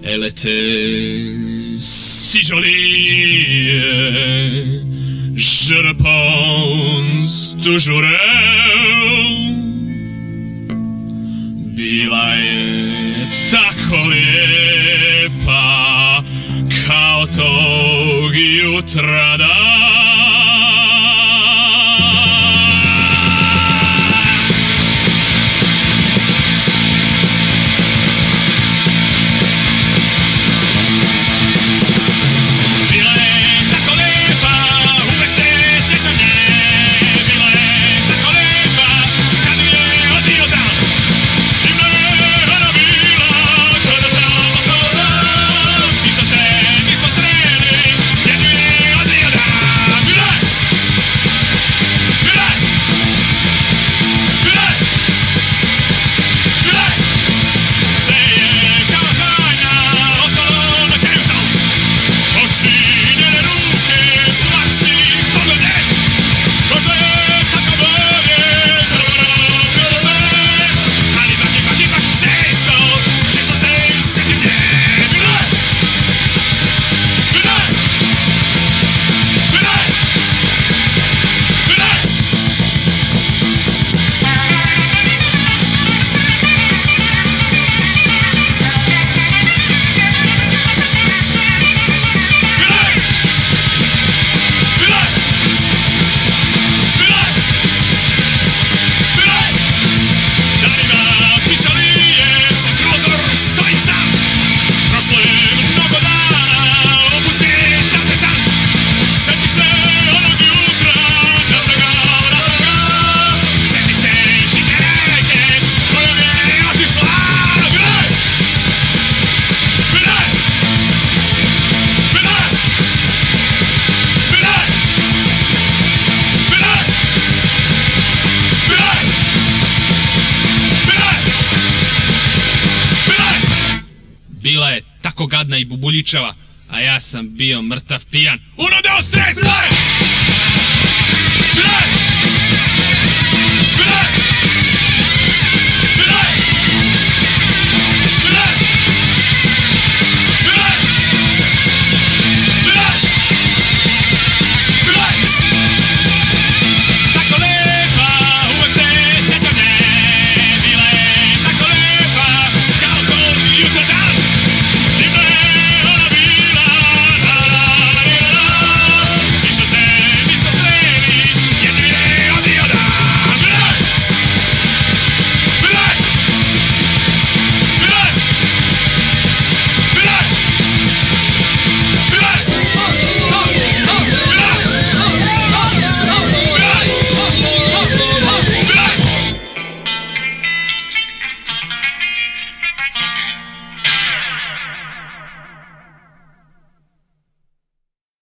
Elle était si jolie, je le pense toujours elle. Bila je tako lijepa kao tog jutra dan. Bila je tako gadna i bubuljičava, a ja sam bio mrtav pijan. Uno, dos, tres, play! Play!